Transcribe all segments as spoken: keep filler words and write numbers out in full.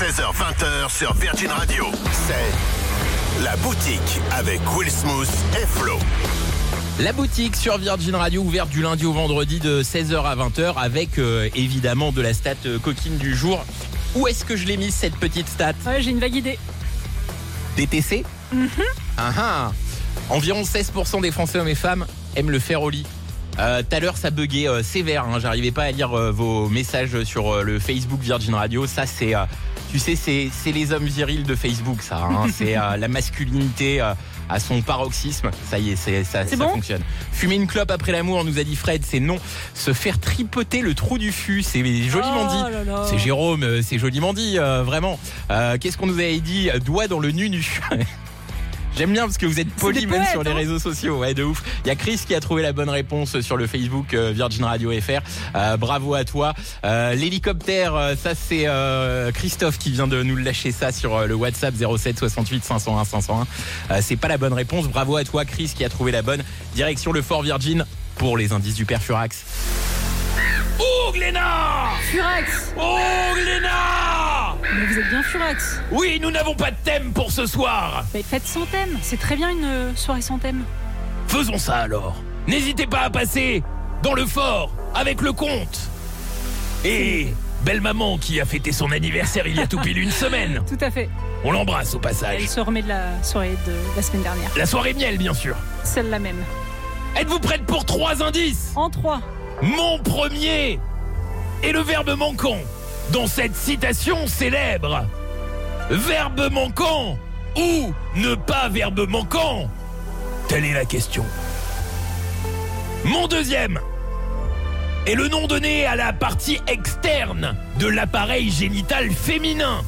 seize heures vingt sur Virgin Radio. C'est La Boutique avec Will Smooth et Flo. La Boutique sur Virgin Radio, ouverte du lundi au vendredi de seize heures à vingt heures avec euh, évidemment de la stat euh, coquine du jour. Où est-ce que je l'ai mise cette petite stat ? Ouais, j'ai une vague idée. D T C ? Mm-hmm. Ah ah. Environ seize pour cent des Français hommes et femmes aiment le fer au lit. Euh, tout à l'heure ça buguait euh, sévère, hein. J'arrivais pas à lire euh, vos messages sur euh, le Facebook Virgin Radio. Ça c'est, euh, tu sais, c'est, c'est les hommes virils de Facebook ça, hein. C'est euh, la masculinité euh, à son paroxysme. Ça y est, c'est, ça, c'est ça bon fonctionne. Fumer une clope après l'amour, nous a dit Fred, c'est non. Se faire tripoter le trou du fût, c'est joliment oh dit. là là. C'est Jérôme, euh, c'est joliment dit, euh, vraiment. Euh, qu'est-ce qu'on nous avait dit ? Doigt dans le nu-nu. J'aime bien parce que vous êtes polis même poètes, sur les hein. réseaux sociaux, ouais, de ouf. Il y a Chris qui a trouvé la bonne réponse sur le Facebook euh, Virgin Radio F R. Euh, bravo à toi. Euh, l'hélicoptère, euh, ça c'est euh, Christophe qui vient de nous lâcher ça sur euh, le WhatsApp zéro sept soixante-huit cinq cent un cinq cent un. Euh, c'est pas la bonne réponse. Bravo à toi, Chris, qui a trouvé la bonne. Direction le Fort Virgin pour les indices du père Furax. Oh Glénat! Furax. Oh Glénat! Mais vous êtes bien Furax. Oui, nous n'avons pas de thème pour ce soir. Mais faites sans thème. C'est très bien une euh, soirée sans thème. Faisons ça alors. N'hésitez pas à passer dans le fort avec le comte. Et belle maman qui a fêté son anniversaire il y a tout pile une semaine. Tout à fait. On l'embrasse au Elle passage. se remet de la soirée de la semaine dernière. La soirée miel, bien sûr. Celle-là même. Êtes-vous prête pour trois indices ? En trois. Mon premier est le verbe manquant dans cette citation célèbre. Verbe manquant ou ne pas verbe manquant ? Telle est la question. Mon deuxième est le nom donné à la partie externe de l'appareil génital féminin,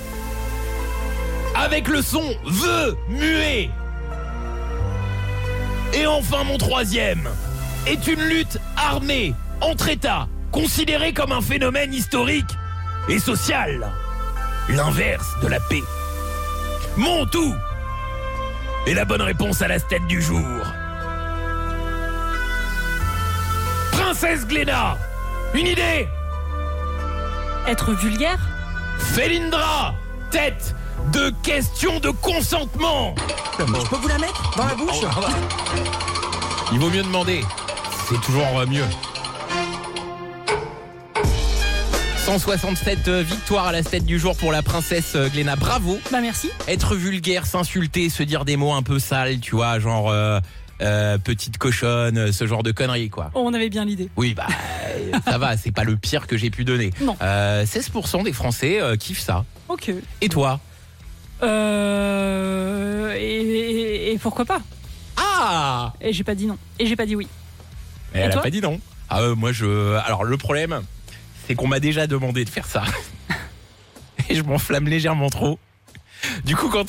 avec le son « ve » muet. Et enfin mon troisième est une lutte armée entre États, considérée comme un phénomène historique et social, l'inverse de la paix. Mon tout est la bonne réponse à la stat du jour. Princesse Glénat, une idée ? Être vulgaire. Félindra, tête de question de consentement. Je peux vous la mettre dans la bouche ? Il vaut mieux demander, c'est toujours mieux. cent soixante-sept victoires à la stat du jour pour la princesse Glénat, bravo. Bah merci. Être vulgaire, s'insulter, se dire des mots un peu sales, tu vois, genre euh, euh, petite cochonne, ce genre de conneries, quoi. Oh, on avait bien l'idée. Oui, bah ça va, c'est pas le pire que j'ai pu donner. Non. Euh, seize pour cent des Français euh, kiffent ça. Ok. Et toi ? Euh... Et, et, et pourquoi pas ? Ah ! Et j'ai pas dit non. Et j'ai pas dit oui. Et elle a toi pas dit non. Ah, euh, moi je. Alors le problème, c'est qu'on m'a déjà demandé de faire ça. Et je m'enflamme légèrement trop. Du coup, quand